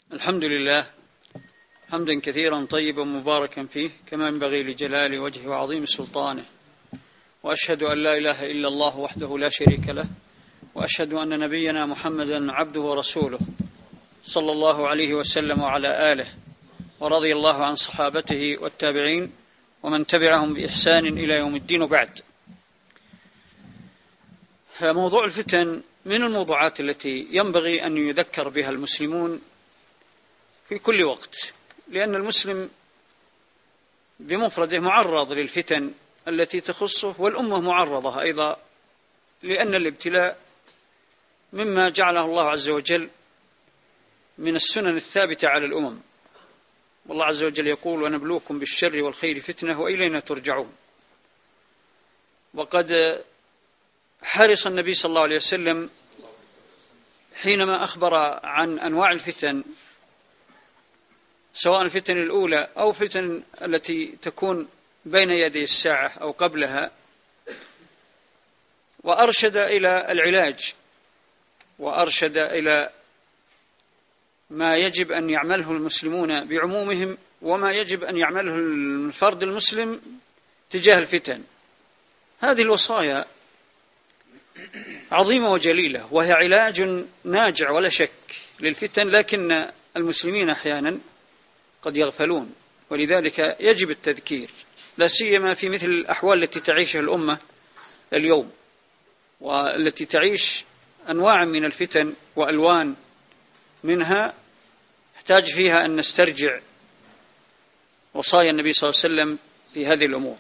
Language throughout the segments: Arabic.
الحمد لله حمدا كثيرا طيبا مباركا فيه كما ينبغي لجلال وجهه وعظيم سلطانه، وأشهد أن لا إله إلا الله وحده لا شريك له، وأشهد أن نبينا محمدا عبده ورسوله صلى الله عليه وسلم وعلى آله، ورضي الله عن صحابته والتابعين ومن تبعهم بإحسان إلى يوم الدين. وبعد، موضوع الفتن من الموضوعات التي ينبغي أن يذكر بها المسلمون في كل وقت، لأن المسلم بمفرده معرض للفتن التي تخصه، والأمة معرضة أيضا، لأن الابتلاء مما جعله الله عز وجل من السنن الثابتة على الأمم، والله عز وجل يقول: ونبلوكم بالشر والخير فتنة وإلينا ترجعون. وقد حرص النبي صلى الله عليه وسلم حينما أخبر عن أنواع الفتن، سواء الفتن الأولى أو الفتن التي تكون بين يدي الساعة أو قبلها، وأرشد إلى العلاج، وأرشد إلى ما يجب أن يعمله المسلمون بعمومهم، وما يجب أن يعمله الفرد المسلم تجاه الفتن. هذه الوصايا عظيمة وجليلة، وهي علاج ناجع ولا شك للفتن، لكن المسلمين أحيانا قد يغفلون، ولذلك يجب التذكير، لا سيما في مثل الأحوال التي تعيشها الأمة اليوم، والتي تعيش أنواع من الفتن وألوان منها، يحتاج فيها أن نسترجع وصايا النبي صلى الله عليه وسلم في هذه الأمور.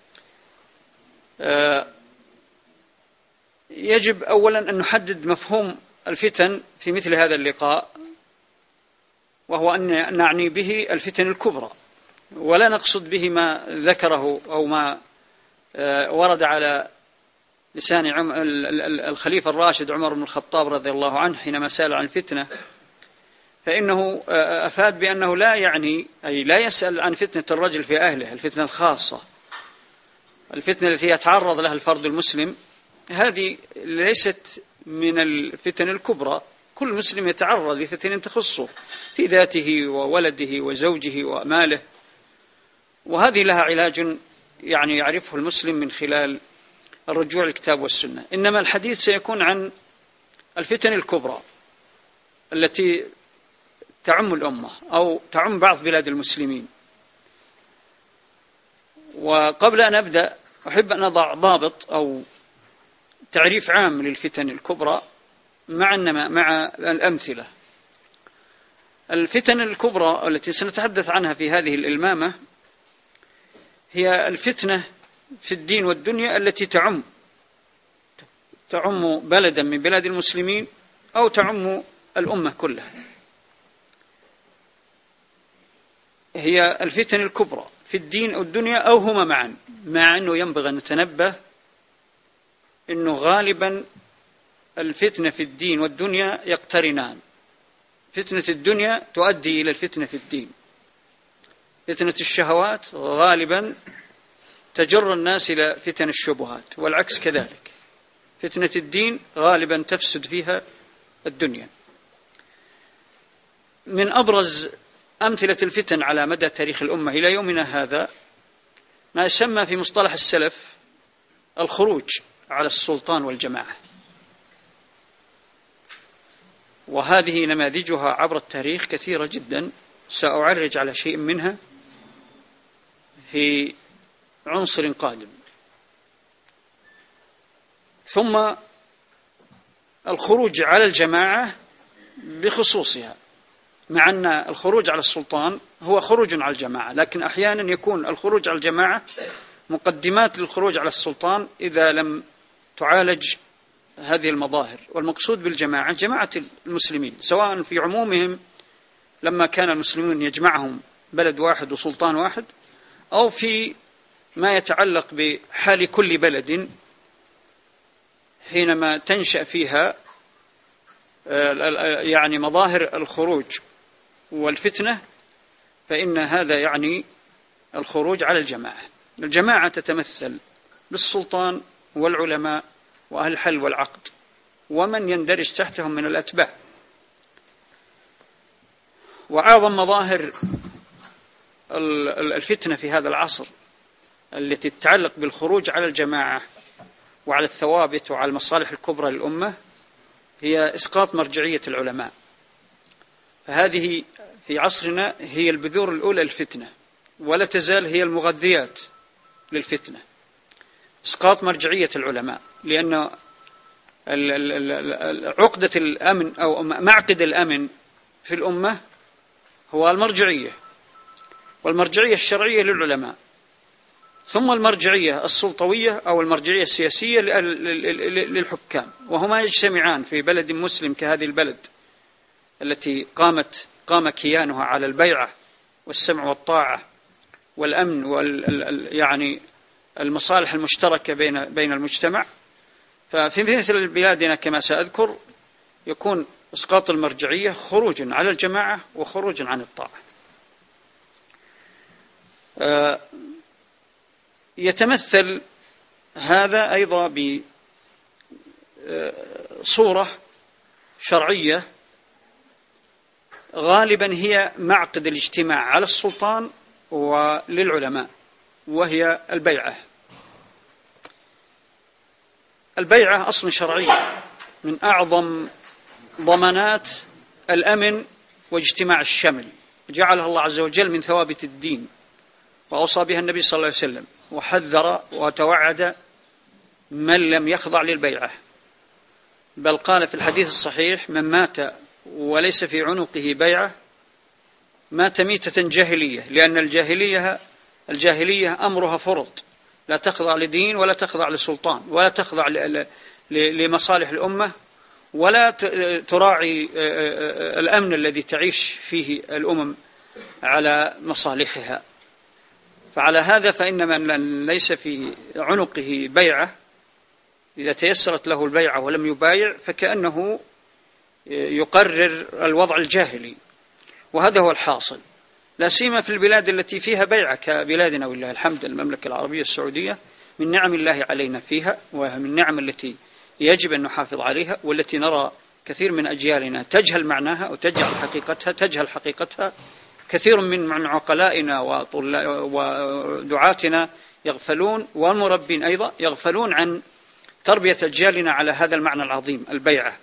يجب أولا أن نحدد مفهوم الفتن في مثل هذا اللقاء، وهو أن نعني به الفتن الكبرى، ولا نقصد به ما ذكره أو ما ورد على لسان الخليفة الراشد عمر بن الخطاب رضي الله عنه حينما سأل عن الفتنة، فإنه أفاد بأنه لا يعني، أي لا يسأل عن فتنة الرجل في أهله، الفتنة الخاصة، الفتنة التي يتعرض لها الفرد المسلم، هذه ليست من الفتن الكبرى. كل مسلم يتعرض لفتن تخصه في ذاته وولده وزوجه وماله، وهذه لها علاج يعني يعرفه المسلم من خلال الرجوع للكتاب والسنة. إنما الحديث سيكون عن الفتن الكبرى التي تعم الأمة أو تعم بعض بلاد المسلمين. وقبل أن أبدأ أحب أن أضع ضابط أو تعريف عام للفتن الكبرى مع الأمثلة. الفتن الكبرى التي سنتحدث عنها في هذه الإلمامة هي الفتنة في الدين والدنيا التي تعم بلدا من بلاد المسلمين أو تعم الأمة كلها. هي الفتن الكبرى في الدين والدنيا أو هما معا، مع أنه ينبغي أن نتنبه أنه غالبا الفتنة في الدين والدنيا يقترنان. فتنة الدنيا تؤدي إلى الفتنة في الدين، فتنة الشهوات غالبا تجر الناس إلى فتن الشبهات، والعكس كذلك. فتنة الدين غالبا تفسد فيها الدنيا. من أبرز أمثلة الفتن على مدى تاريخ الأمة إلى يومنا هذا ما يسمى في مصطلح السلف الخروج على السلطان والجماعة، وهذه نماذجها عبر التاريخ كثيرة جدا، سأعرج على شيء منها في عنصر قادم. ثم الخروج على الجماعة بخصوصها، مع أن الخروج على السلطان هو خروج على الجماعة، لكن أحيانا يكون الخروج على الجماعة مقدمات للخروج على السلطان إذا لم تعالج هذه المظاهر. والمقصود بالجماعة جماعة المسلمين، سواء في عمومهم لما كان المسلمون يجمعهم بلد واحد وسلطان واحد، أو في ما يتعلق بحال كل بلد حينما تنشأ فيها يعني مظاهر الخروج والفتنة، فإن هذا يعني الخروج على الجماعة. الجماعة تتمثل بالسلطان والعلماء وأهل الحل والعقد ومن يندرج تحتهم من الأتباع. وأعظم مظاهر الفتنة في هذا العصر التي تتعلق بالخروج على الجماعة وعلى الثوابت وعلى المصالح الكبرى للأمة هي إسقاط مرجعية العلماء. فهذه في عصرنا هي البذور الأولى للفتنة، ولا تزال هي المغذيات للفتنة. إسقاط مرجعية العلماء، لأن عقدة الأمن أو معقد الأمن في الأمة هو المرجعية، والمرجعية الشرعية للعلماء، ثم المرجعية السلطوية أو المرجعية السياسية للحكام، وهما يجتمعان في بلد مسلم كهذه البلد التي قام كيانها على البيعة والسمع والطاعة والأمن يعني المصالح المشتركة بين المجتمع. ففي مثل بلادنا كما سأذكر يكون إسقاط المرجعية خروجا على الجماعة وخروجا عن الطاعة. يتمثل هذا أيضا بصورة شرعية غالبا هي معقد الاجتماع على السلطان وللعلماء، وهي البيعة. البيعة أصل شرعي من أعظم ضمانات الأمن واجتماع الشمل، جعلها الله عز وجل من ثوابت الدين، وأوصى بها النبي صلى الله عليه وسلم، وحذر وتوعد من لم يخضع للبيعة، بل قال في الحديث الصحيح: من مات وليس في عنقه بيعة مات ميتة جاهلية، لأن الجاهلية أمرها فرط، لا تخضع لدين ولا تخضع لسلطان ولا تخضع لمصالح الأمة ولا تراعي الأمن الذي تعيش فيه الأمم على مصالحها. فعلى هذا فإن من ليس في عنقه بيعة إذا تيسرت له البيعة ولم يبايع فكأنه يقرر الوضع الجاهلي، وهذا هو الحاصل، لا سيما في البلاد التي فيها بيعة كبلادنا ولله الحمد. المملكة العربية السعودية من نعم الله علينا فيها، ومن النعم التي يجب أن نحافظ عليها، والتي نرى كثير من أجيالنا تجهل معناها وتجهل حقيقتها. كثير من عقلائنا ودعاتنا يغفلون، والمربين أيضا يغفلون عن تربية أجيالنا على هذا المعنى العظيم، البيعة.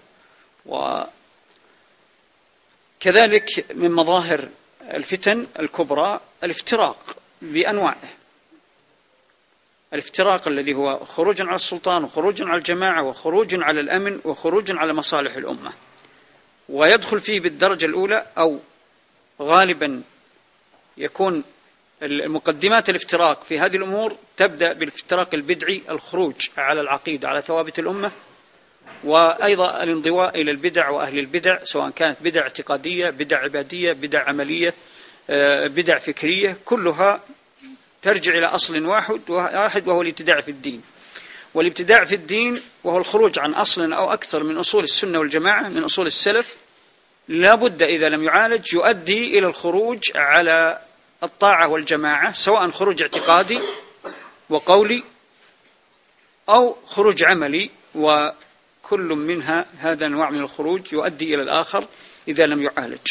وكذلك من مظاهر الفتن الكبرى الافتراق بأنواعه، الافتراق الذي هو خروج على السلطان وخروج على الجماعة وخروج على الأمن وخروج على مصالح الأمة، ويدخل فيه بالدرجة الأولى أو غالبا يكون مقدمات الافتراق في هذه الأمور تبدأ بالافتراق البدعي، الخروج على العقيدة على ثوابت الأمة، وأيضا الانضواء إلى البدع وأهل البدع، سواء كانت بدع اعتقادية، بدع عبادية، بدع عملية، بدع فكرية، كلها ترجع إلى أصل واحد وهو الابتداع في الدين. والابتداع في الدين وهو الخروج عن أصل أو أكثر من أصول السنة والجماعة، من أصول السلف، لا بد إذا لم يعالج يؤدي إلى الخروج على الطاعة والجماعة، سواء خروج اعتقادي وقولي أو خروج عملي، وكل منها هذا أنواع من الخروج يؤدي إلى الآخر إذا لم يعالج.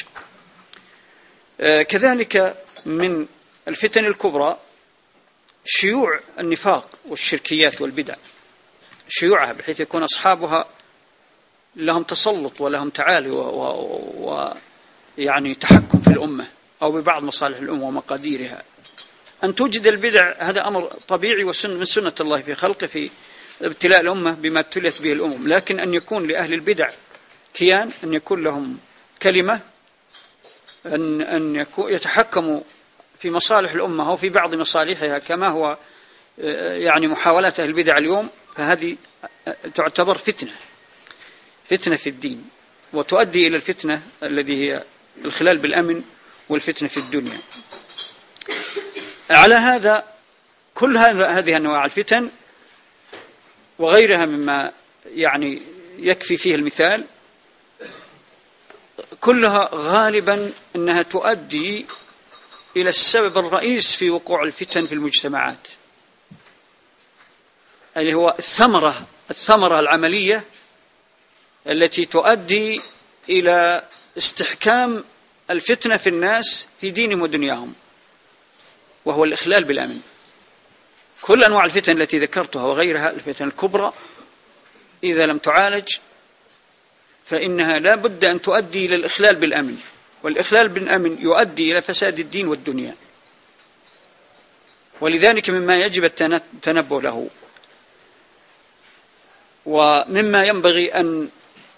كذلك من الفتن الكبرى شيوع النفاق والشركيات والبدع، شيوعها بحيث يكون أصحابها لهم تسلط ولهم تعالي ويعني تحكم في الأمة أو ببعض مصالح الأمة ومقاديرها. أن توجد البدع هذا أمر طبيعي من سنة الله في خلقه في ابتلاء الأمة بما ابتليت به الأمم، لكن أن يكون لأهل البدع كيان، أن يكون لهم كلمة، أن يتحكموا في مصالح الأمة أو في بعض مصالحها كما هو يعني محاولات أهل البدع اليوم، فهذه تعتبر فتنة في الدين، وتؤدي إلى الفتنة الذي هي الخلال بالأمن والفتنة في الدنيا. على هذا كل هذه أنواع الفتن وغيرها مما يعني يكفي فيه المثال، كلها غالبا أنها تؤدي إلى السبب الرئيس في وقوع الفتن في المجتمعات، اللي هو الثمرة العملية التي تؤدي إلى استحكام الفتنة في الناس في دينهم ودنياهم، وهو الإخلال بالأمن. كل أنواع الفتن التي ذكرتها وغيرها، الفتن الكبرى إذا لم تعالج فإنها لا بد أن تؤدي إلى الإخلال بالأمن، والإخلال بالأمن يؤدي إلى فساد الدين والدنيا. ولذلك مما يجب التنبه له، ومما ينبغي أن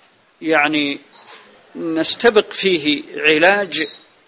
نستبق فيه علاج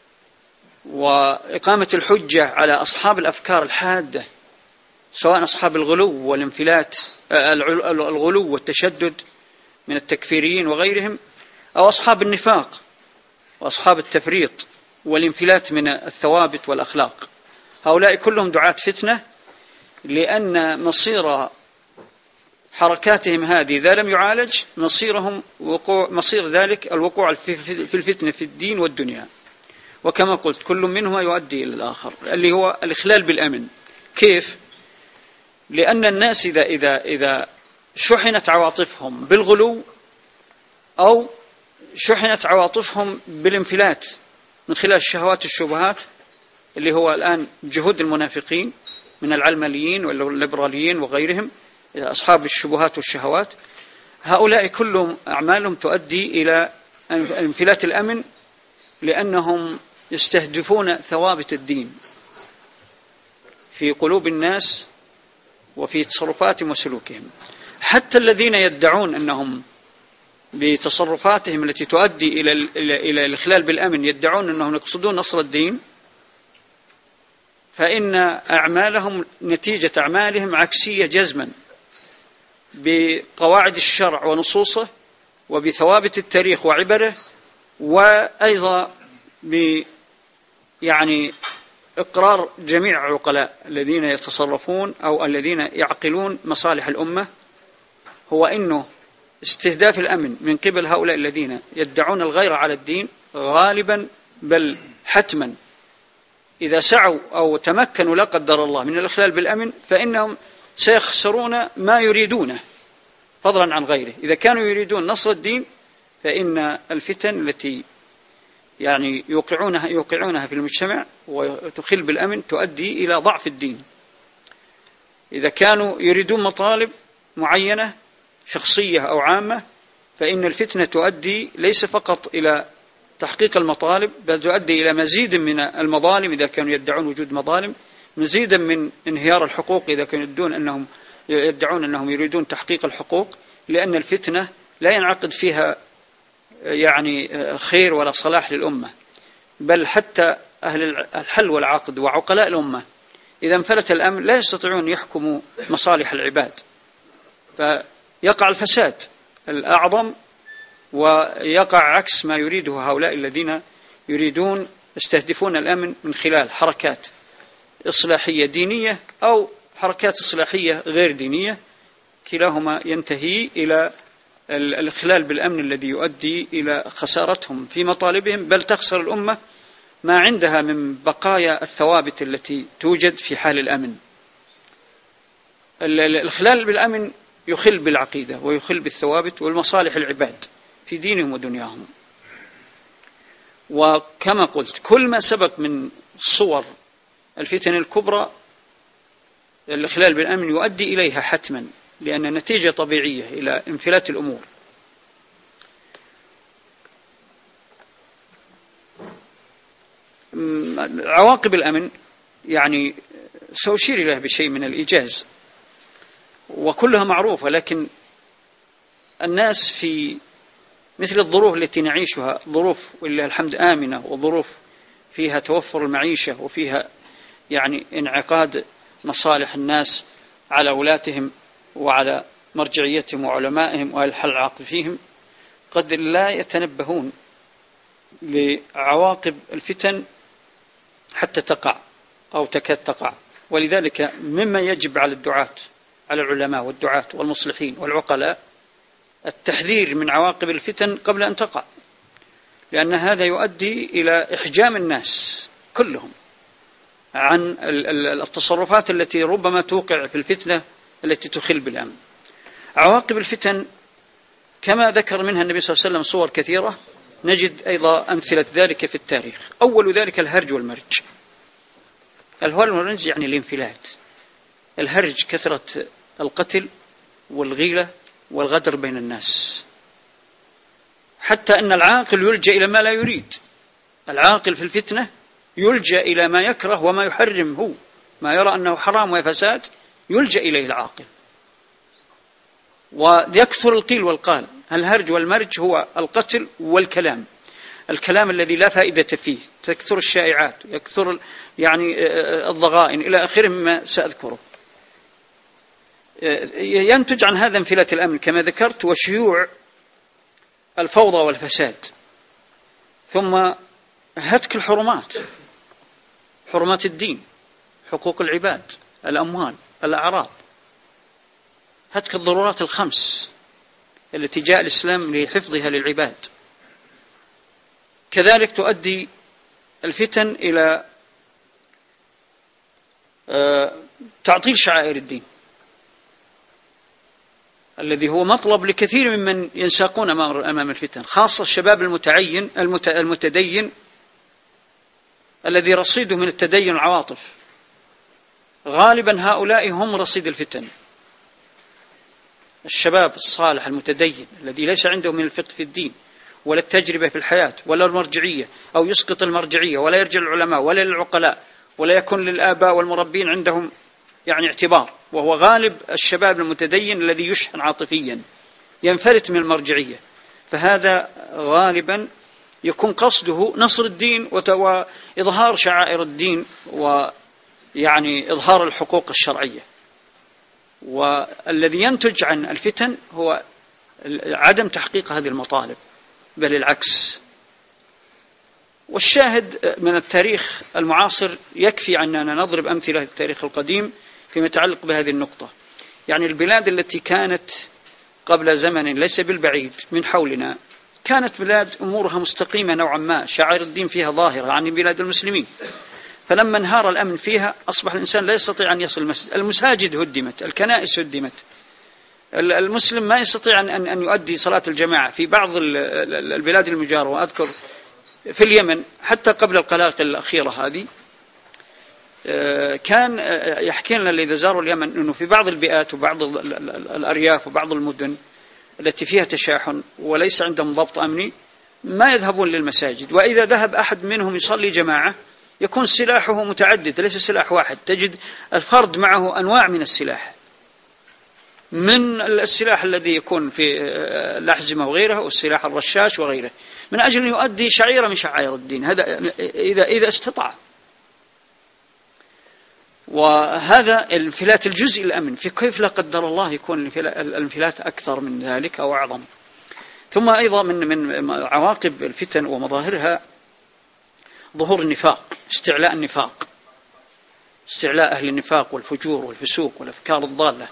وإقامة الحجة على أصحاب الأفكار الحادة، سواء أصحاب الغلو والانفلات، الغلو والتشدد من التكفيريين وغيرهم، أو أصحاب النفاق وأصحاب التفريط والانفلات من الثوابت والأخلاق. هؤلاء كلهم دعاة فتنة، لأن مصير حركاتهم هذه إذا لم يعالج مصير ذلك الوقوع في الفتنة في الدين والدنيا. وكما قلت كل منهما يؤدي إلى الآخر، اللي هو الإخلال بالأمن. كيف؟ لأن الناس إذا شحنت عواطفهم بالغلو أو شحنت عواطفهم بالانفلات من خلال الشهوات والشبهات، اللي هو الآن جهود المنافقين من العلمانيين والليبراليين وغيرهم، أصحاب الشبهات والشهوات، هؤلاء كلهم أعمالهم تؤدي إلى انفلات الأمن، لأنهم يستهدفون ثوابت الدين في قلوب الناس وفي تصرفاتهم وسلوكهم. حتى الذين يدعون أنهم بتصرفاتهم التي تؤدي إلى الإخلال بالأمن يدعون أنهم يقصدون نصر الدين، فإن أعمالهم نتيجة أعمالهم عكسية جزما بقواعد الشرع ونصوصه وبثوابت التاريخ وعبره، وأيضا إقرار جميع العقلاء الذين يتصرفون أو الذين يعقلون مصالح الأمة، هو إنه استهداف الأمن من قبل هؤلاء الذين يدعون الغير على الدين غالبا بل حتما إذا سعوا أو تمكنوا لا قدر الله من الإخلال بالأمن فإنهم سيخسرون ما يريدونه فضلا عن غيره. إذا كانوا يريدون نصر الدين فإن الفتن التي يوقعونها في المجتمع وتخل بالأمن تؤدي إلى ضعف الدين. إذا كانوا يريدون مطالب معينة شخصية أو عامة فإن الفتنة تؤدي ليس فقط إلى تحقيق المطالب، بل تؤدي إلى مزيد من المظالم إذا كانوا يدعون وجود مظالم، مزيدا من انهيار الحقوق إذا كانوا يدعون أنهم يريدون تحقيق الحقوق، لأن الفتنة لا ينعقد فيها خير ولا صلاح للأمة، بل حتى أهل الحل والعقد وعقلاء الأمة إذا انفلت الأمن لا يستطيعون يحكموا مصالح العباد، فيقع الفساد الأعظم ويقع عكس ما يريده هؤلاء الذين يستهدفون الأمن من خلال حركات إصلاحية دينية أو حركات إصلاحية غير دينية، كلاهما ينتهي إلى الإخلال بالأمن الذي يؤدي إلى خسارتهم في مطالبهم، بل تخسر الأمة ما عندها من بقايا الثوابت التي توجد في حال الأمن. الإخلال بالأمن يخل بالعقيدة ويخل بالثوابت والمصالح العباد في دينهم ودنياهم. وكما قلت كل ما سبق من صور الفتن الكبرى الإخلال بالأمن يؤدي إليها حتما، لأن نتيجة طبيعية إلى انفلات الأمور. عواقب الأمن سأشير إليها بشيء من الإيجاز وكلها معروفة، لكن الناس في مثل الظروف التي نعيشها، ظروف ولله الحمد آمنة، وظروف فيها توفر المعيشة وفيها انعقاد مصالح الناس على ولاتهم وعلى مرجعيتهم وعلمائهم وأهل الحل العقد فيهم، قد لا يتنبهون لعواقب الفتن حتى تقع أو تكاد تقع. ولذلك مما يجب على الدعاة، على العلماء والدعاة والمصلحين والعقلاء، التحذير من عواقب الفتن قبل أن تقع، لأن هذا يؤدي إلى إحجام الناس كلهم عن التصرفات التي ربما توقع في الفتنة التي تخل بالأمن. عواقب الفتن كما ذكر منها النبي صلى الله عليه وسلم صور كثيرة، نجد أيضا أمثلة ذلك في التاريخ. أول ذلك الهرج والمرج. الهرج والمرج يعني الانفلات. الهرج كثرة القتل والغيلة والغدر بين الناس، حتى أن العاقل يلجأ إلى ما لا يريد. العاقل في الفتنة يلجأ إلى ما يكره وما يحرم، هو ما يرى أنه حرام وفساد يلجأ إليه العاقل، ويكثر القيل والقال. الهرج والمرج هو القتل والكلام، الكلام الذي لا فائدة فيه، تكثر الشائعات، يكثر يعني الضغائن إلى آخره مما سأذكره. ينتج عن هذا انفلات الأمن كما ذكرت، وشيوع الفوضى والفساد، ثم هتك الحرمات، حرمات الدين، حقوق العباد، الأموال، الأعراض، هتك الضرورات الخمس التي جاء الإسلام لحفظها للعباد. كذلك تؤدي الفتن إلى تعطيل شعائر الدين الذي هو مطلب لكثير ممن ينساقون أمام الفتن، خاصة الشباب المتدين الذي رصيده من التدين العواطف. غالبا هؤلاء هم رصيد الفتن. الشباب الصالح المتدين الذي ليس عنده من الفقه في الدين ولا التجربة في الحياة ولا المرجعية، أو يسقط المرجعية ولا يرجع العلماء ولا للعقلاء ولا يكون للآباء والمربين عندهم يعني اعتبار، وهو غالب الشباب المتدين الذي يشحن عاطفيا ينفلت من المرجعية، فهذا غالبا يكون قصده نصر الدين وإظهار شعائر الدين ويعني إظهار الحقوق الشرعية. والذي ينتج عن الفتن هو عدم تحقيق هذه المطالب، بل العكس. والشاهد من التاريخ المعاصر يكفي أننا نضرب أمثلة التاريخ القديم فيما يتعلق بهذه النقطة. يعني البلاد التي كانت قبل زمن ليس بالبعيد من حولنا كانت بلاد أمورها مستقيمة نوعا ما، شعائر الدين فيها ظاهرة عن بلاد المسلمين، فلما انهار الأمن فيها أصبح الإنسان لا يستطيع أن يصل المسجد، المساجد هدمت، الكنائس هدمت، المسلم ما يستطيع أن يؤدي صلاة الجماعة في بعض البلاد المجاورة. وأذكر في اليمن حتى قبل القلاقل الأخيرة هذه كان يحكي لنا اللي إذا زاروا اليمن أنه في بعض البيئات وبعض الأرياف وبعض المدن التي فيها تشاحن وليس عندهم ضبط أمني ما يذهبون للمساجد، وإذا ذهب أحد منهم يصلي جماعة يكون سلاحه متعدد، ليس سلاح واحد، تجد الفرد معه أنواع من السلاح، من السلاح الذي يكون في الأحزمة وغيرها والسلاح الرشاش وغيره، من أجل أن يؤدي شعيرة من شعائر الدين، هذا إذا استطاع. وهذا الانفلات الجزء الأمن، في كيف لا قدر الله يكون الانفلات أكثر من ذلك أو أعظم. ثم أيضا من عواقب الفتن ومظاهرها ظهور النفاق، استعلاء النفاق، استعلاء أهل النفاق والفجور والفسوق والأفكار الضالة،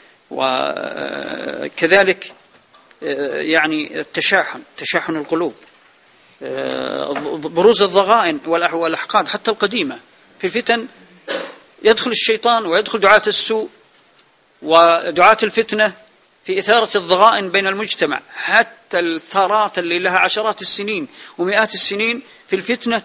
وكذلك يعني تشاحن القلوب، بروز الضغائن والأحقاد حتى القديمة. في الفتن يدخل الشيطان ويدخل دعاة السوء ودعاة الفتنة في إثارة الضغائن بين المجتمع، حتى الثارات اللي لها عشرات السنين ومئات السنين في الفتنة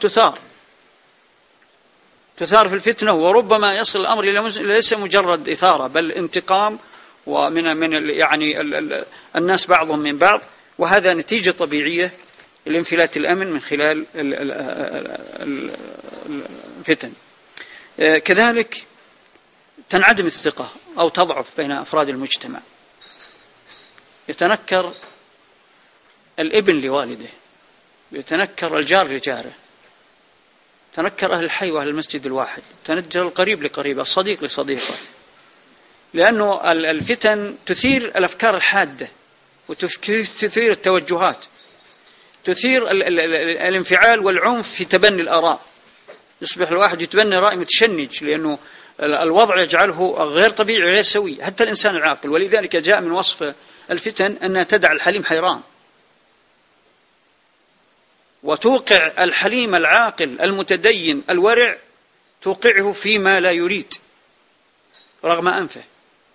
تثار في الفتنة، وربما يصل الأمر إلى ليس مجرد إثارة بل انتقام ومن يعني الناس بعضهم من بعض، وهذا نتيجة طبيعية لانفلات الأمن من خلال الفتن. كذلك تنعدم الثقة أو تضعف بين أفراد المجتمع، يتنكر الابن لوالده، يتنكر الجار لجاره، تنكر أهل الحي وأهل المسجد الواحد، تنكر القريب لقريبه، الصديق لصديقه، لأنه الفتن تثير الأفكار الحادة وتثير التوجهات، تثير الانفعال والعنف في تبني الآراء، يصبح الواحد يتبني رأي متشنج لأنه الوضع يجعله غير طبيعي غير سوي حتى الإنسان العاقل. ولذلك جاء من وصف الفتن أنها تدع الحليم حيران، وتوقع الحليم العاقل المتدين الورع توقعه فيما لا يريد رغم أنفه،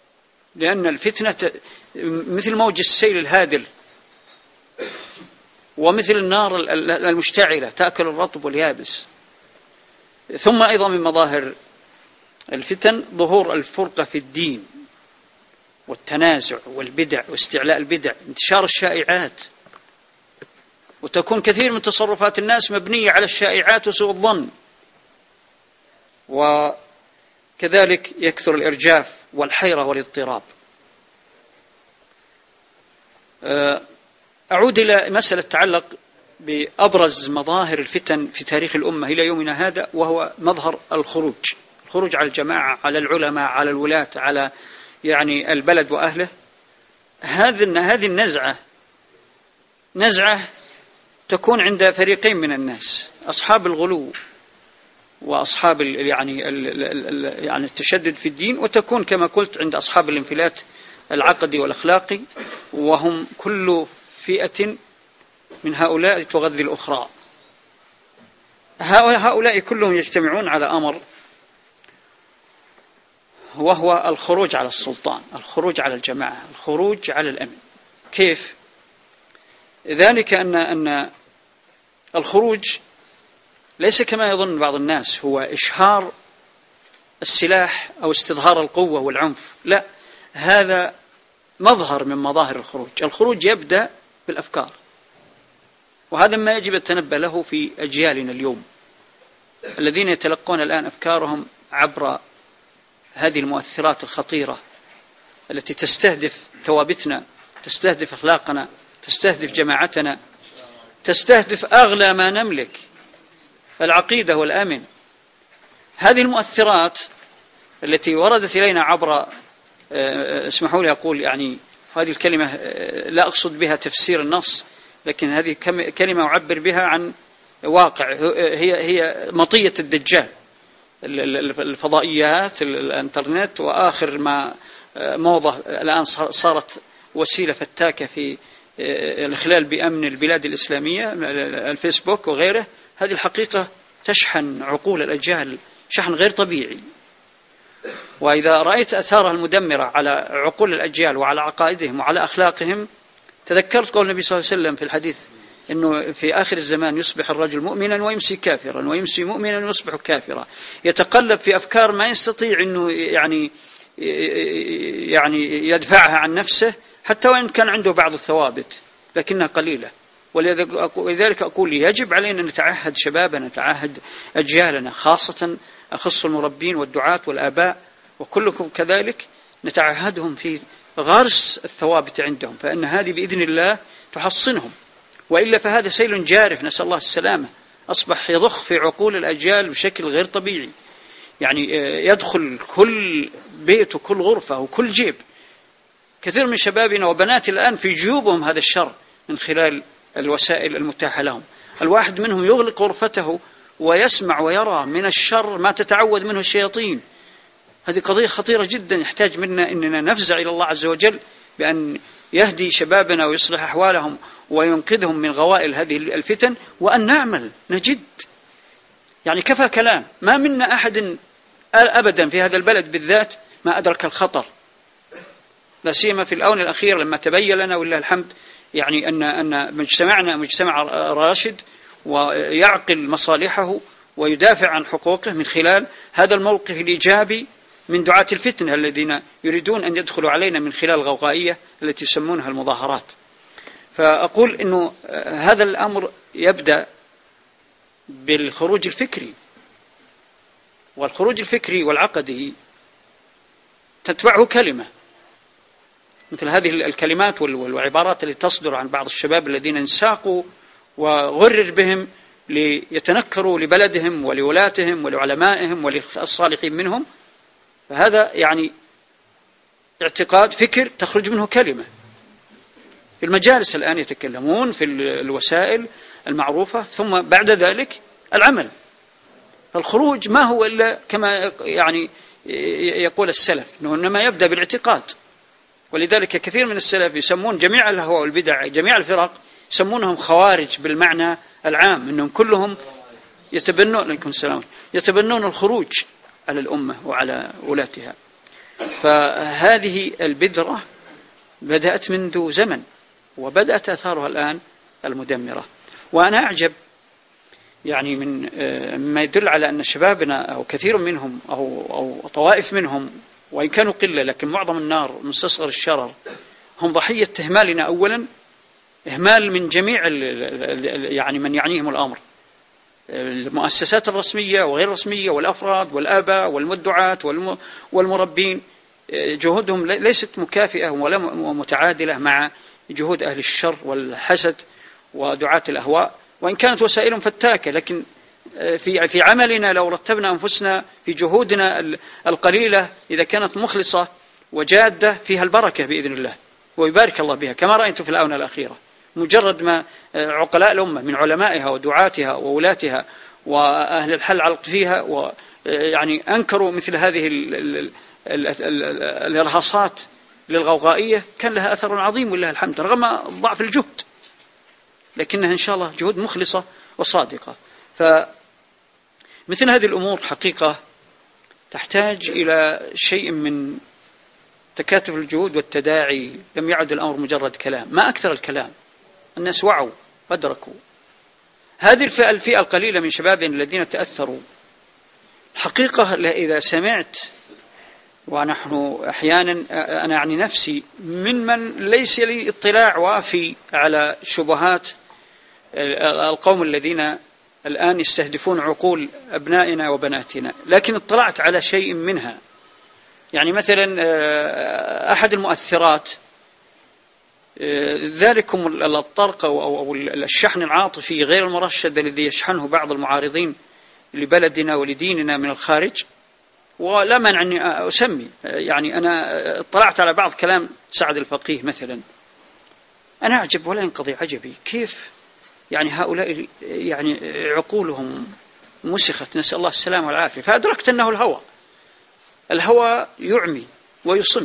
لأن الفتنة مثل موج السيل الهادر ومثل النار المشتعلة تأكل الرطب واليابس. ثم أيضا من مظاهر الفتن ظهور الفرقة في الدين والتنازع والبدع واستعلاء البدع، انتشار الشائعات، وتكون كثير من تصرفات الناس مبنية على الشائعات وسوء الظن. وكذلك يكثر الإرجاف والحيرة والاضطراب. أعود إلى مسألة تتعلق بأبرز مظاهر الفتن في تاريخ الأمة إلى يومنا هذا، وهو مظهر الخروج على الجماعة، على العلماء، على الولاة، على يعني البلد وأهله. هذه نزعة تكون عند فريقين من الناس: أصحاب الغلو وأصحاب يعني التشدد في الدين، وتكون كما قلت عند أصحاب الانفلات العقدي والأخلاقي، وهم كل فئة من هؤلاء تغذي الأخرى. هؤلاء كلهم يجتمعون على أمر، وهو الخروج على السلطان، الخروج على الجماعة، الخروج على الأمن. كيف؟ ذلك أن الخروج ليس كما يظن بعض الناس هو إشهار السلاح أو استظهار القوة والعنف، لا، هذا مظهر من مظاهر الخروج. الخروج يبدأ بالأفكار، وهذا ما يجب التنبه له في أجيالنا اليوم، الذين يتلقون الآن أفكارهم عبر هذه المؤثرات الخطيرة التي تستهدف ثوابتنا، تستهدف أخلاقنا، تستهدف جماعتنا، تستهدف أغلى ما نملك، العقيدة والأمن. هذه المؤثرات التي وردت إلينا عبر اسمحوا لي أقول يعني هذه الكلمة لا أقصد بها تفسير النص، لكن هذه كلمة أعبر بها عن واقع، هي مطية الدجال، الفضائيات، الانترنت، وآخر ما موضة الآن صارت وسيلة فتاكة في الإخلال بأمن البلاد الإسلامية، الفيسبوك وغيره. هذه الحقيقة تشحن عقول الأجيال شحن غير طبيعي، وإذا رأيت أثارها المدمرة على عقول الأجيال وعلى عقائدهم وعلى أخلاقهم، تذكرت قول النبي صلى الله عليه وسلم في الحديث إنه في آخر الزمان يصبح الرجل مؤمنا ويمسي كافرا، ويمسي مؤمنا ويصبح كافرا، يتقلب في أفكار ما يستطيع إنه يعني يدفعها عن نفسه، حتى وإن كان عنده بعض الثوابت لكنها قليلة. ولذلك أقول يجب علينا أن نتعهد شبابنا، نتعهد أجيالنا، خاصة أخص المربين والدعاة والآباء وكلكم كذلك، نتعهدهم في غرس الثوابت عندهم، فإن هذه بإذن الله تحصنهم. وإلا فهذا سيل جارف، نسأل الله السلامة، أصبح يضخ في عقول الأجيال بشكل غير طبيعي، يعني يدخل كل بيت وكل غرفة وكل جيب. كثير من شبابنا وبنات الآن في جيوبهم هذا الشر من خلال الوسائل المتاحة لهم. الواحد منهم يغلق غرفته ويسمع ويرى من الشر ما تتعود منه الشياطين. هذه قضية خطيرة جدا، يحتاج منا أننا نفزع إلى الله عز وجل بأن يهدي شبابنا ويصلح أحوالهم وينقذهم من غوائل هذه الفتن، وأن نعمل نجد. يعني كفى كلام، ما منا أحد أبدا في هذا البلد بالذات ما أدرك الخطر، لا سيما في الآونة الأخيرة لما تبين لنا ولله الحمد يعني أن مجتمعنا مجتمع راشد ويعقل مصالحه ويدافع عن حقوقه من خلال هذا الموقف الإيجابي من دعاة الفتنة الذين يريدون أن يدخلوا علينا من خلال الغوغائية التي يسمونها المظاهرات. فأقول أنه هذا الأمر يبدأ بالخروج الفكري، والخروج الفكري والعقدي تتبعه كلمة، مثل هذه الكلمات والعبارات التي تصدر عن بعض الشباب الذين انساقوا وغرر بهم ليتنكروا لبلدهم ولولاتهم ولعلمائهم وللصالحين منهم. فهذا يعني اعتقاد فكر تخرج منه كلمة. في المجالس الآن يتكلمون في الوسائل المعروفة، ثم بعد ذلك العمل. فالخروج ما هو إلا كما يعني يقول السلف إنما يبدأ بالاعتقاد. ولذلك كثير من السلف يسمون جميع الأهواء والبدع جميع الفرق يسمونهم خوارج بالمعنى العام، إنهم كلهم يتبنون الخروج على الأمة وعلى ولاتها. فهذه البذرة بدأت منذ زمن، وبدأت آثارها الآن المدمرة. وأنا أعجب يعني من ما يدل على أن شبابنا أو كثير منهم أو طوائف منهم، وإن كانوا قلة لكن معظم النار مستصغر الشرر، هم ضحية إهمالنا أولا، إهمال من جميع يعني من يعنيهم الأمر، المؤسسات الرسمية وغير الرسمية والأفراد والآباء والمدعاة والمربين. جهودهم ليست مكافئة ولا متعادلة مع جهود أهل الشر والحسد ودعاة الأهواء، وإن كانت وسائلهم فتاكة، لكن في عملنا لو رتبنا أنفسنا في جهودنا القليلة إذا كانت مخلصة وجادة فيها البركة بإذن الله ويبارك الله بها، كما رأيت في الآونة الأخيرة. مجرد ما عقلاء الأمة من علمائها ودعاتها وولاتها وأهل الحل علق فيها ويعني أنكروا مثل هذه الإرهاصات للغوغائية، كان لها أثر عظيم ولله الحمد رغم ضعف الجهد، لكنها إن شاء الله جهود مخلصة وصادقة. فمثل هذه الأمور حقيقة تحتاج إلى شيء من تكاتف الجهود والتداعي. لم يعد الأمر مجرد كلام، ما أكثر الكلام، الناس وعوا وأدركوا. هذه الفئة القليلة من شبابنا الذين تأثروا حقيقة، إذا سمعت، ونحن أحيانا أنا أعني نفسي من ليس لي اطلاع وافي على شبهات القوم الذين الآن يستهدفون عقول أبنائنا وبناتنا، لكن اطلعت على شيء منها. يعني مثلا أحد المؤثرات ذلكم الطرق أو الشحن العاطفي غير المرشد الذي يشحنه بعض المعارضين لبلدنا ولديننا من الخارج. ولا مانع أني أسمي، يعني أنا اطلعت على بعض كلام سعد الفقيه مثلا، أنا أعجب ولا ينقضي عجبي كيف يعني هؤلاء يعني عقولهم مسخت، نسأل الله السلامة والعافية. فأدركت أنه الهوى يعمي ويصم.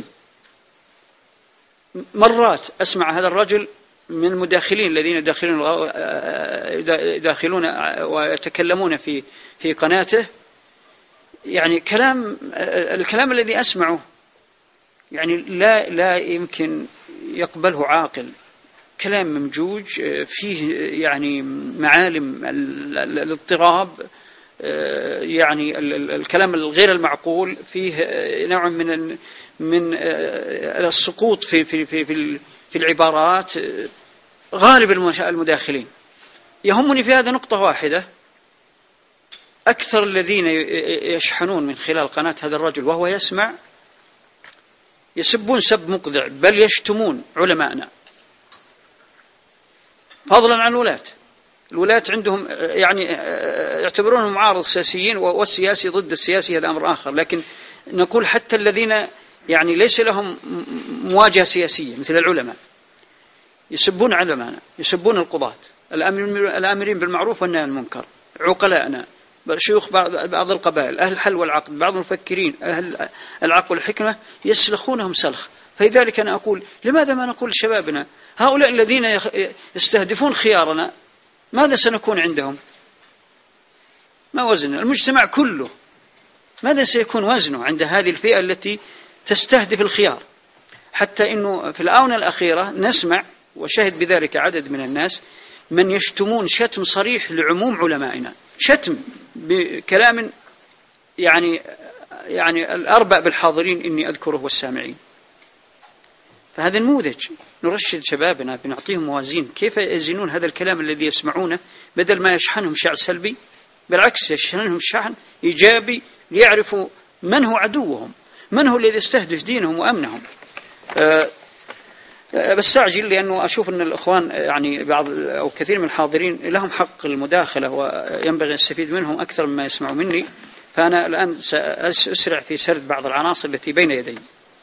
مرات أسمع هذا الرجل من المداخلين الذين يداخلون ويتكلمون في قناته، يعني الكلام الذي أسمعه يعني لا يمكن يقبله عاقل. كلام ممجوج فيه يعني معالم الاضطراب، يعني الكلام الغير المعقول فيه نوع من السقوط في العبارات. غالب المداخلين يهمني في هذا نقطة واحدة: أكثر الذين يشحنون من خلال قناة هذا الرجل وهو يسمع يسبون سب مقذع، بل يشتمون علماءنا، فضلا عن الولاة عندهم يعني يعتبرونهم معارض سياسيين، والسياسي ضد السياسي هذا أمر آخر. لكن نقول حتى الذين يعني ليس لهم مواجهة سياسية مثل العلماء يسبون علماءنا، يسبون القضاة، الآمرين بالمعروف والنهي عن المنكر، عقلاءنا، شيوخ بعض القبائل، أهل الحل والعقد، بعض المفكرين، أهل العقل والحكمة، يسلخونهم سلخ. فلذلك أنا أقول لماذا ما نقول لشبابنا هؤلاء الذين يستهدفون خيارنا ماذا سنكون عندهم؟ ما وزننا المجتمع كله؟ ماذا سيكون وزنه عند هذه الفئة التي تستهدف الخيار؟ حتى إنه في الآونة الأخيرة نسمع وشهد بذلك عدد من الناس من يشتمون شتم صريح لعموم علمائنا، شتم بكلام يعني الأربع بالحاضرين إني أذكره والسامعين. فهذا نموذج نرشد شبابنا بنعطيهم موازين كيف يزنون هذا الكلام الذي يسمعونه، بدل ما يشحنهم شعر سلبي بالعكس يشحنهم شحن إيجابي ليعرفوا من هو عدوهم، من هو الذي يستهدف دينهم وأمنهم. بستعجل لأنه أشوف أن الأخوان يعني بعض أو كثير من الحاضرين لهم حق المداخلة وينبغي أن يستفيد منهم أكثر مما يسمعوا مني، فأنا الآن سأسرع في سرد بعض العناصر التي بين يدي.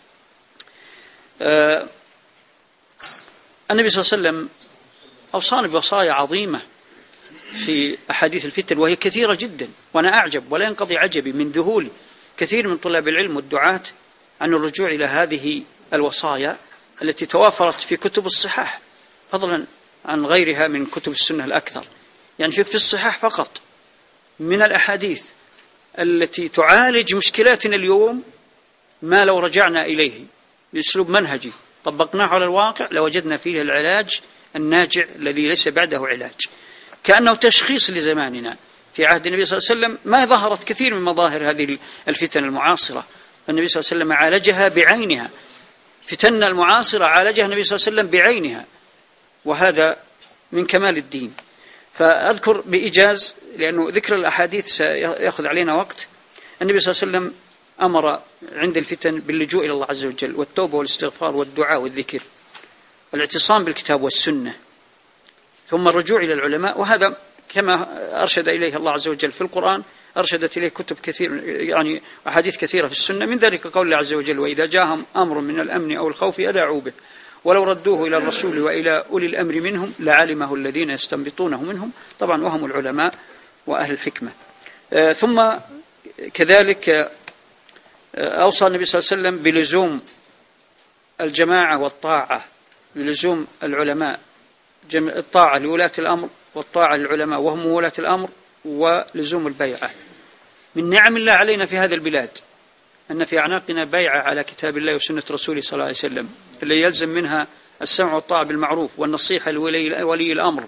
النبي صلى الله عليه وسلم أوصانا بوصايا عظيمة في أحاديث الفتن وهي كثيرة جدا، وأنا أعجب ولا ينقضي عجبي من ذهول كثير من طلاب العلم والدعاة عن الرجوع إلى هذه الوصايا التي توافرت في كتب الصحاح فضلا عن غيرها من كتب السنة الأكثر. يعني في الصحاح فقط من الأحاديث التي تعالج مشكلاتنا اليوم ما لو رجعنا إليه بأسلوب منهجي طبقناه على الواقع لوجدنا فيه العلاج الناجع الذي ليس بعده علاج، كأنه تشخيص لزماننا. في عهد النبي صلى الله عليه وسلم ما ظهرت كثير من مظاهر هذه الفتن المعاصرة، النبي صلى الله عليه وسلم عالجها بعينها، فتن المعاصرة عالجها النبي صلى الله عليه وسلم بعينها، وهذا من كمال الدين. فأذكر بإيجاز لأنه ذكر الأحاديث سيأخذ علينا وقت. النبي صلى الله عليه وسلم أمر عند الفتن باللجوء إلى الله عز وجل والتوبة والاستغفار والدعاء والذكر والاعتصام بالكتاب والسنة، ثم الرجوع إلى العلماء، وهذا كما أرشد إليه الله عز وجل في القرآن أرشدت إليه كتب كثير، يعني أحاديث كثيرة في السنة، من ذلك قول الله عز وجل: وإذا جاءهم أمر من الأمن أو الخوف أذاعوا به ولو ردوه إلى الرسول وإلى أولي الأمر منهم لعلمه الذين يستنبطونه منهم، طبعا وهم العلماء وأهل الحكمة. ثم كذلك أوصى النبي صلى الله عليه وسلم بلزوم الجماعة والطاعة، بلزوم العلماء، الطاعة لولاة الأمر والطاعة للعلماء وهم ولاة الأمر، ولزوم البيعة. من نعم الله علينا في هذا البلاد أن في أعناقنا بيعة على كتاب الله وسنة رسوله صلى الله عليه وسلم، اللي يلزم منها السمع والطاعة بالمعروف والنصيحة لولي الأمر،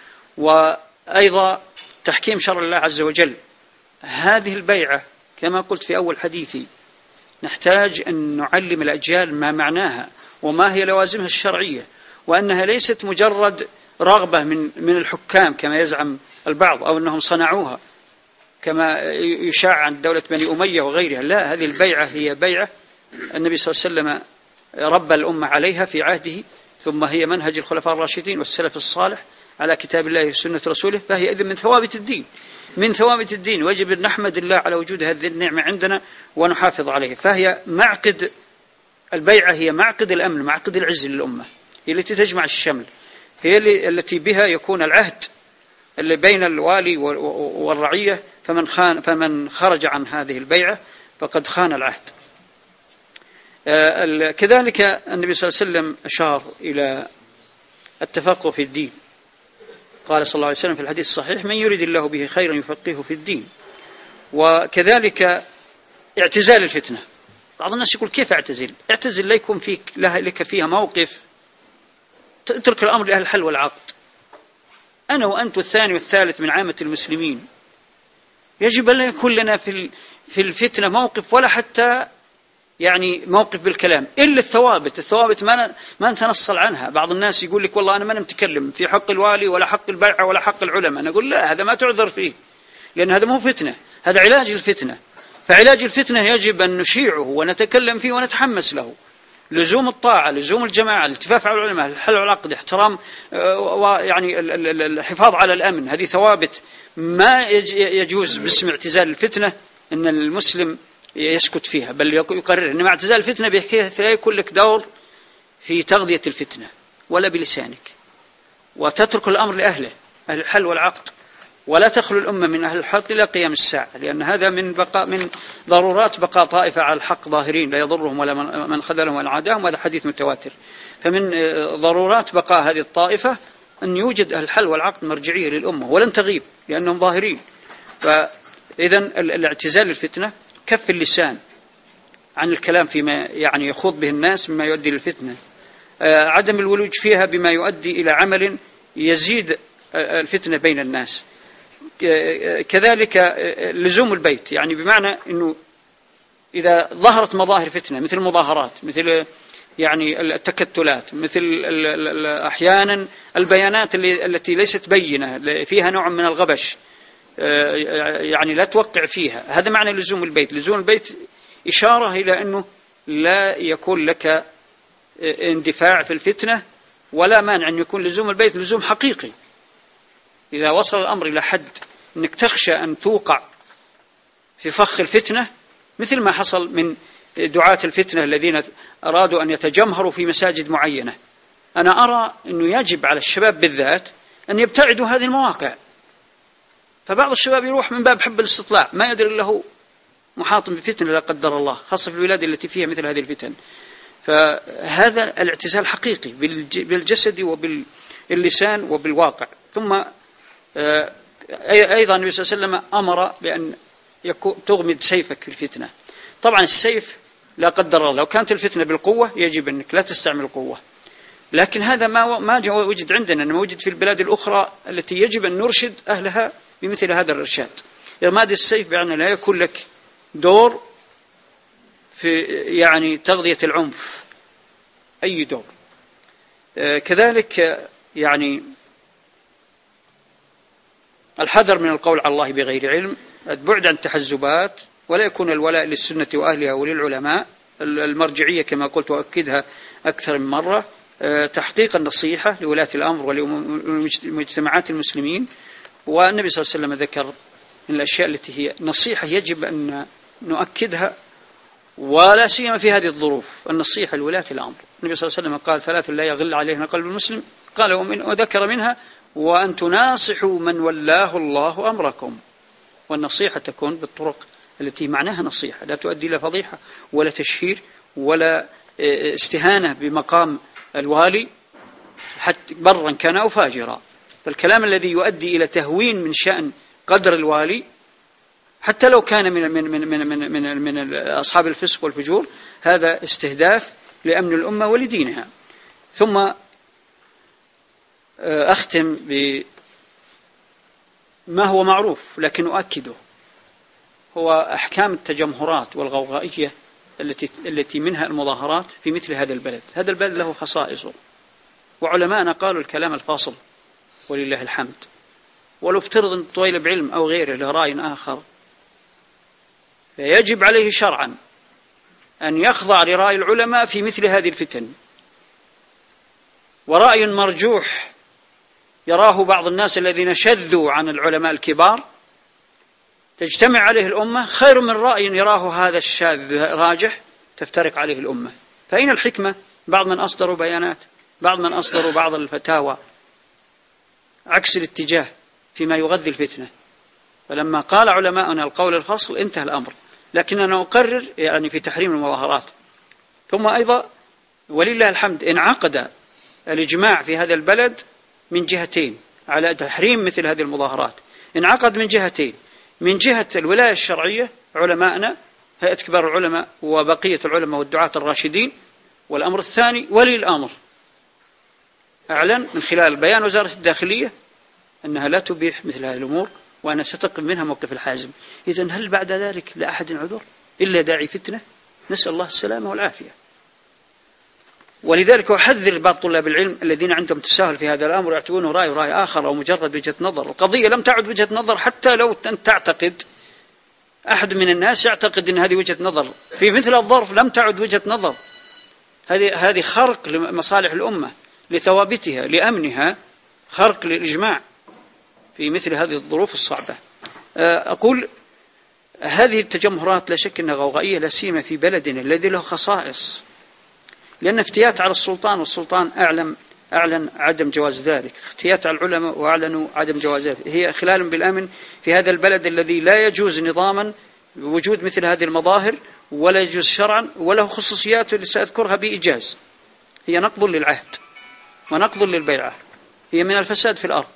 وأيضا تحكيم شرع الله عز وجل. هذه البيعة كما قلت في أول حديثي نحتاج أن نعلم الأجيال ما معناها وما هي لوازمها الشرعية، وأنها ليست مجرد رغبة من الحكام كما يزعم البعض، أو أنهم صنعوها كما يشاع عن دولة بني أمية وغيرها. لا، هذه البيعة هي بيعة النبي صلى الله عليه وسلم ربى الأمة عليها في عهده، ثم هي منهج الخلفاء الراشدين والسلف الصالح على كتاب الله وسنة رسوله، فهي إذن من ثوابت الدين، من ثوابت الدين، ويجب أن نحمد الله على وجود هذه النعمة عندنا ونحافظ عليها. فهي معقد البيعة، هي معقد الأمن، معقد العز للأمة، هي التي تجمع الشمل، هي التي بها يكون العهد اللي بين الوالي والرعية، فمن خرج عن هذه البيعة فقد خان العهد. كذلك النبي صلى الله عليه وسلم أشار إلى التفقه في الدين، قال صلى الله عليه وسلم في الحديث الصحيح: من يريد الله به خيرا يفقهه في الدين. وكذلك اعتزال الفتنة. بعض الناس يقول: كيف اعتزل؟ اعتزل لا يكون لك فيها موقف، اترك الأمر لأهل الحل والعقد. أنا وأنت الثاني والثالث من عامة المسلمين يجب أن لا يكون لنا في الفتنة موقف، ولا حتى يعني موقف بالكلام، إلا الثوابت ما نتنصل عنها. بعض الناس يقول لك: والله أنا ما متكلم في حق الوالي ولا حق البيعة ولا حق العلماء. أنا أقول: لا، هذا ما تعذر فيه، لأن هذا مو فتنة، هذا علاج الفتنة. فعلاج الفتنة يجب أن نشيعه ونتكلم فيه ونتحمس له. لزوم الطاعة، لزوم الجماعة، الالتفاف على العلماء، الحل والعقد، احترام ويعني الحفاظ على الأمن، هذه ثوابت ما يجوز باسم اعتزال الفتنة أن المسلم يسكت فيها، بل يقرر أن مع اعتزال الفتنة بحيث لا يكون لك دور في تغذية الفتنة ولا بلسانك، وتترك الأمر لأهله، أهل الحل والعقد، ولا تخلو الأمة من أهل الحق إلى قيام الساعة، لأن هذا من ضرورات بقاء طائفة على الحق ظاهرين لا يضرهم ولا من خذلهم ولا عاداهم، وهذا حديث متواتر. فمن ضرورات بقاء هذه الطائفة أن يوجد أهل الحل والعقد مرجعية للأمة ولن تغيب لأنهم ظاهرين. فإذا الاعتزال الفتنة، كف اللسان عن الكلام فيما يعني يخوض به الناس مما يؤدي للفتنة، عدم الولوج فيها بما يؤدي إلى عمل يزيد الفتنة بين الناس. كذلك لزوم البيت، يعني بمعنى أنه إذا ظهرت مظاهر فتنة مثل المظاهرات، مثل يعني التكتلات، مثل أحيانا البيانات التي ليست بينة فيها نوع من الغبش، يعني لا توقع فيها، هذا معنى لزوم البيت. لزوم البيت إشارة إلى أنه لا يكون لك اندفاع في الفتنة، ولا مانع أن يكون لزوم البيت لزوم حقيقي. إذا وصل الأمر إلى حد أنك تخشى أن توقع في فخ الفتنة، مثل ما حصل من دعاة الفتنة الذين أرادوا أن يتجمهروا في مساجد معينة، أنا أرى أنه يجب على الشباب بالذات أن يبتعدوا هذه المواقع. فبعض الشباب يروح من باب حب الاستطلاع، ما يدري له محاط بفتنة لا قدر الله، خاصة في البلاد التي فيها مثل هذه الفتن. فهذا الاعتزال حقيقي بالجسد وباللسان وبالواقع. ثم أيضا النبي صلى الله عليه وسلم أمر بأن تغمد سيفك في الفتنة. طبعا السيف لا قدر الله لو كانت الفتنة بالقوة يجب أنك لا تستعمل القوة، لكن هذا ما وجد عندنا، إنما وجد في البلاد الأخرى التي يجب أن نرشد أهلها بمثل هذا الإرشاد. إرماد السيف بأن لا يكون لك دور في يعني تغذية العنف، أي دور. كذلك يعني الحذر من القول على الله بغير علم، البعد عن التحزبات، ولا يكون الولاء للسنة وأهلها وللعلماء، المرجعية كما قلت وأكدها أكثر من مرة، تحقيق النصيحة لولاة الأمر ولمجتمعات المسلمين. والنبي صلى الله عليه وسلم ذكر من الأشياء التي هي نصيحة يجب أن نؤكدها، ولا سيما في هذه الظروف، النصيحة لولاة الأمر. النبي صلى الله عليه وسلم قال 3 لا يغل عليهن قلب المسلم، قال وذكر منها وأن تناصحوا من ولاه الله أمركم. والنصيحة تكون بالطرق التي معناها نصيحة، لا تؤدي إلى فضيحة ولا تشهير ولا استهانة بمقام الوالي حتى برا كان أو فاجرا. فالكلام الذي يؤدي إلى تهوين من شأن قدر الوالي حتى لو كان من أصحاب الفسق والفجور، هذا استهداف لأمن الأمة ولدينها. ثم أختم بما هو معروف لكن أؤكده، هو أحكام التجمهرات والغوغائية التي منها المظاهرات في مثل هذا البلد. هذا البلد له خصائصه، وعلماءنا قالوا الكلام الفاصل ولله الحمد. ولو افترض أن طويلب علم أو غيره له رأي آخر، فيجب عليه شرعا أن يخضع لرأي العلماء في مثل هذه الفتن. ورأي مرجوح يراه بعض الناس الذين شذوا عن العلماء الكبار تجتمع عليه الأمة خير من رأي يراه هذا الشاذ راجح تفترق عليه الأمة. فأين الحكمة؟ بعض من أصدروا بيانات، بعض من أصدروا بعض الفتاوى عكس الاتجاه فيما يغذي الفتنة. فلما قال علماؤنا القول الفصل انتهى الأمر. لكننا أقرر يعني في تحريم المظاهرات. ثم أيضا ولله الحمد انعقد الإجماع في هذا البلد من جهتين على تحريم مثل هذه المظاهرات. انعقد من جهتين، من جهة الولاية الشرعية علماءنا هيئة كبار العلماء وبقية العلماء والدعاة الراشدين، والأمر الثاني ولي الأمر أعلن من خلال بيان وزارة الداخلية أنها لا تبيح مثل هذه الأمور وأنا ستقف منها موقف الحازم. إذن هل بعد ذلك لأحد عذر إلا داعي فتنة؟ نسأل الله السلامة والعافية. ولذلك أحذر بعض طلاب العلم الذين عندهم تساهل في هذا الأمر يعتبرونه رأي آخر أو مجرد وجهة نظر. القضية لم تعد وجهة نظر، حتى لو أنت تعتقد، أحد من الناس يعتقد أن هذه وجهة نظر في مثل الظرف، لم تعد وجهة نظر. هذه خرق لمصالح الأمة، لثوابتها، لأمنها، خرق للإجماع في مثل هذه الظروف الصعبة. أقول هذه التجمهرات لا شك أنها غوغائية، لا سيما في بلدنا الذي له خصائص، لأن افتيات على السلطان، والسلطان أعلن عدم جواز ذلك، افتيات على العلماء وأعلنوا عدم جواز ذلك، هي إخلال بالأمن في هذا البلد الذي لا يجوز نظاما وجود مثل هذه المظاهر، ولا يجوز شرعا، وله خصوصيات اللي سأذكرها بإيجاز. هي نقض للعهد ونقض للبيعة، هي من الفساد في الأرض.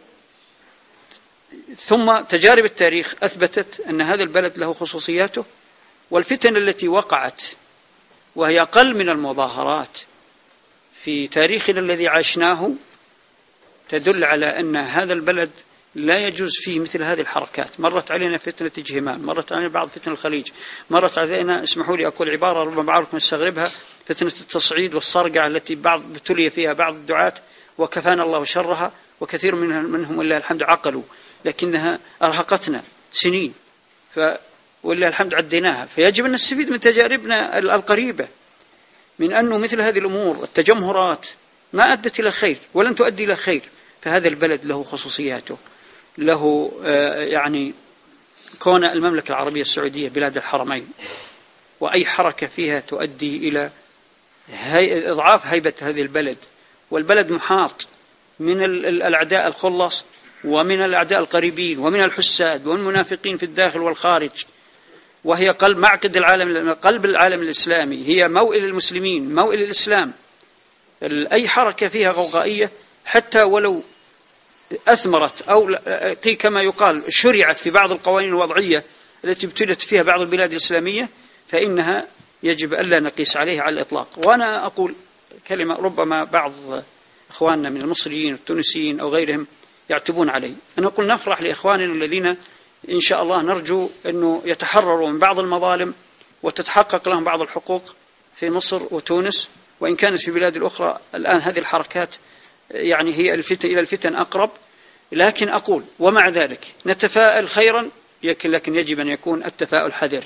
ثم تجارب التاريخ أثبتت أن هذا البلد له خصوصياته، والفتن التي وقعت وهي أقل من المظاهرات في تاريخنا الذي عشناه تدل على أن هذا البلد لا يجوز فيه مثل هذه الحركات. مرت علينا فتنة جهمان، مرت علينا بعض فتن الخليج، مرت علينا، اسمحوا لي أقول عبارة ربما بعضكم يستغربها، فتنة التصعيد والصرقعة التي ابتلي فيها بعض الدعاة وكفانا الله شرها، وكثير منهم ولله الحمد عقلوا، لكنها أرهقتنا سنين، ولله الحمد عديناها. فيجب أن نستفيد من تجاربنا القريبة، من أنه مثل هذه الأمور التجمهرات ما أدت إلى خير ولن تؤدي إلى خير. فهذا البلد له خصوصياته، له يعني كون المملكة العربية السعودية بلاد الحرمين، وأي حركة فيها تؤدي إلى إضعاف هيبة هذه البلد. والبلد محاط من الأعداء الخلص، ومن الأعداء القريبين، ومن الحساد، ومن المنافقين في الداخل والخارج، وهي قلب معقد العالم، قلب العالم الإسلامي، هي موئل المسلمين، موئل الإسلام. أي حركة فيها غوغائية حتى ولو أثمرت أو كما يقال شرعت في بعض القوانين الوضعية التي ابتلت فيها بعض البلاد الإسلامية، فإنها يجب ألا نقيس عليها على الإطلاق. وأنا أقول كلمة ربما بعض إخواننا من المصريين والتونسيين أو غيرهم يعتبون عليه. أنا أقول نفرح لإخواننا الذين إن شاء الله نرجو أنه يتحرروا من بعض المظالم وتتحقق لهم بعض الحقوق في مصر وتونس، وإن كانت في بلاد الأخرى الآن هذه الحركات يعني هي إلى الفتن أقرب. لكن أقول ومع ذلك نتفاءل خيرا، لكن يجب أن يكون التفاؤل حذر.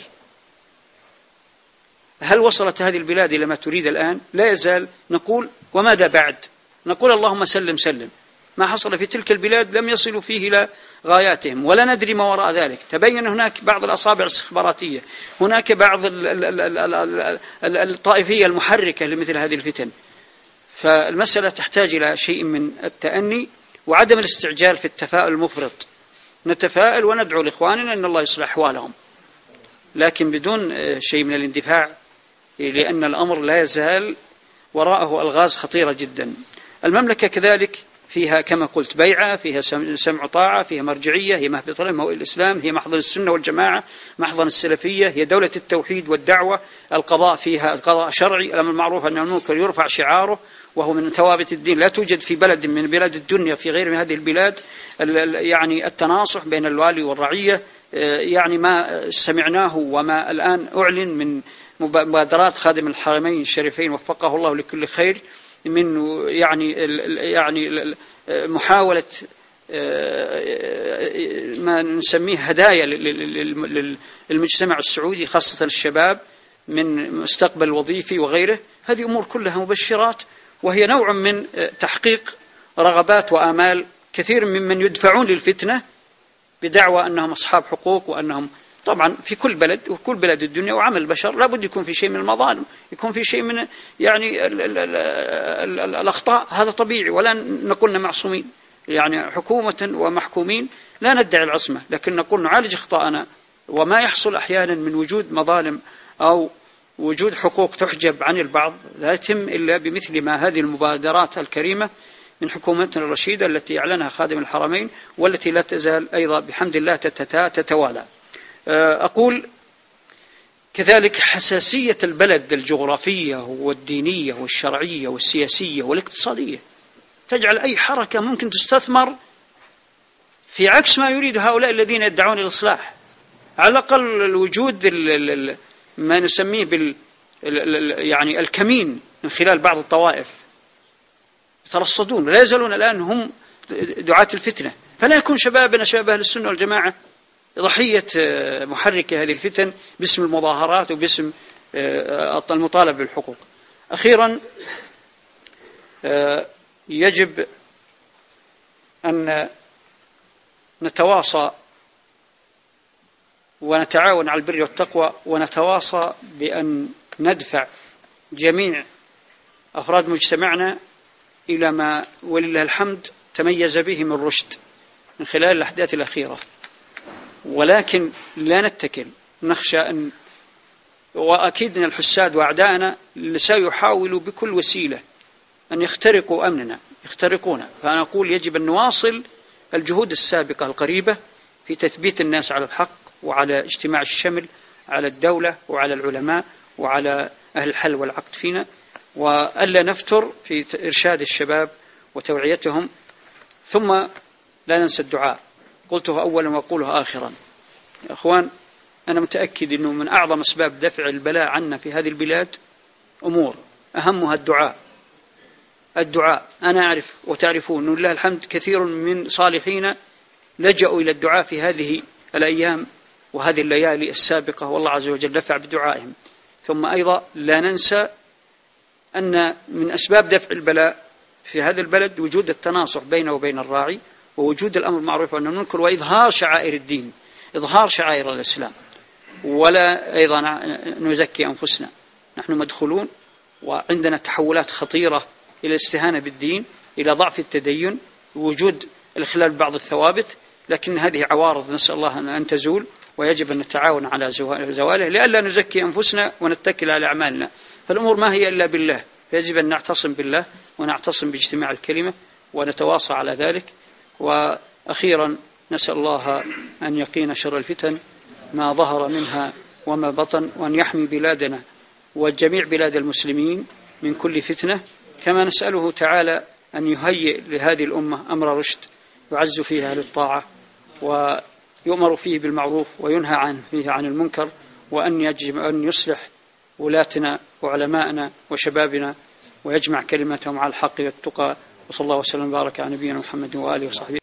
هل وصلت هذه البلاد إلى ما تريد الآن؟ لا يزال نقول وماذا بعد؟ نقول اللهم سلم سلم. ما حصل في تلك البلاد لم يصلوا فيه إلى غاياتهم ولا ندري ما وراء ذلك. تبين هناك بعض الأصابع الاستخباراتية، هناك بعض الطائفية المحركة لمثل هذه الفتن. فالمسألة تحتاج إلى شيء من التأني وعدم الاستعجال في التفاؤل المفرط. نتفاءل وندعو لإخواننا أن الله يصلح أحوالهم، لكن بدون شيء من الاندفاع، لأن الأمر لا يزال وراءه ألغاز خطيرة جدا. المملكة كذلك فيها كما قلت بيعة، فيها سمع طاعة، فيها مرجعية، هي مهبط الإسلام، هي محضن السنة والجماعة، محضن السلفية، هي دولة التوحيد والدعوة. القضاء فيها قضاء شرعي، الأمر المعروف أن المنكر يرفع شعاره، وهو من ثوابت الدين. لا توجد في بلد من بلاد الدنيا في غير من هذه البلاد يعني التناصح بين الوالي والرعية. يعني ما سمعناه وما الآن أعلن من مبادرات خادم الحرمين الشريفين وفقه الله لكل خير، من يعني محاولة ما نسميه هدايا للمجتمع السعودي خاصة الشباب من مستقبل وظيفي وغيره. هذه أمور كلها مبشرات، وهي نوع من تحقيق رغبات وآمال كثير ممن يدفعون للفتنة بدعوى أنهم أصحاب حقوق، وأنهم طبعا في كل بلد وكل بلاد الدنيا وعمل البشر لابد يكون في شيء من المظالم، يكون في شيء من يعني الأخطاء، هذا طبيعي، ولا نقولنا معصومين يعني حكومة ومحكومين لا ندعي العصمة، لكن نقول نعالج أخطاءنا. وما يحصل أحيانا من وجود مظالم أو وجود حقوق تحجب عن البعض لا يتم إلا بمثل ما هذه المبادرات الكريمة من حكومتنا الرشيدة التي أعلنها خادم الحرمين، والتي لا تزال أيضا بحمد الله تتوالى. أقول كذلك حساسية البلد الجغرافية والدينية والشرعية والسياسية والاقتصادية تجعل أي حركة ممكن تستثمر في عكس ما يريد هؤلاء الذين يدعون الإصلاح. على الأقل الوجود ما نسميه يعني الكمين من خلال بعض الطوائف يترصدون، لا يزالون الآن هم دعاة الفتنة. فلا يكون شبابنا شباب أهل السنة والجماعة ضحية محركة هذه الفتن باسم المظاهرات وباسم المطالبة بالحقوق. أخيرا يجب أن نتواصى ونتعاون على البر والتقوى، ونتواصى بأن ندفع جميع أفراد مجتمعنا إلى ما ولله الحمد تميز به من رشد من خلال الأحداث الأخيرة. ولكن لا نتكل، نخشى أن وأكيد أن الحساد وأعداءنا سيحاولوا بكل وسيلة أن يخترقوا أمننا، يخترقونا. فأنا أقول يجب أن نواصل الجهود السابقة القريبة في تثبيت الناس على الحق وعلى اجتماع الشمل على الدولة وعلى العلماء وعلى أهل الحل والعقد فينا، وألا نفتر في إرشاد الشباب وتوعيتهم. ثم لا ننسى الدعاء، قلته أولا وأقوله آخرا. يا أخوان، أنا متأكد أنه من أعظم أسباب دفع البلاء عنا في هذه البلاد أمور أهمها الدعاء. أنا أعرف وتعرفون أنه لله الحمد كثير من صالحين لجأوا إلى الدعاء في هذه الأيام وهذه الليالي السابقة، والله عز وجل دفع بدعائهم. ثم أيضا لا ننسى أن من أسباب دفع البلاء في هذا البلد وجود التناصح بينه وبين الراعي، ووجود الأمر المعروف والنهي عن المنكر، وإظهار شعائر الدين، إظهار شعائر الإسلام. ولا أيضا نزكي أنفسنا، نحن مدخلون وعندنا تحولات خطيرة إلى الاستهانة بالدين، إلى ضعف التدين، وجود الخلال ببعض الثوابت، لكن هذه عوارض نسأل الله أن تزول، ويجب أن نتعاون على زواله لئلا نزكي أنفسنا ونتكل على أعمالنا. فالأمور ما هي إلا بالله، فيجب أن نعتصم بالله ونعتصم باجتماع الكلمة ونتواصى على ذلك. وأخيرا نسأل الله أن يقينا شر الفتن ما ظهر منها وما بطن، وأن يحمي بلادنا وجميع بلاد المسلمين من كل فتنة. كما نسأله تعالى أن يهيئ لهذه الأمة أمر رشد يعز فيها للطاعة ويؤمر فيه بالمعروف وينهى فيه عن المنكر، وأن يصلح ولاتنا وعلماءنا وشبابنا ويجمع كلمتهم على الحق والتقى. وصلى الله وسلم وبارك على نبينا محمد وآله وصحبه.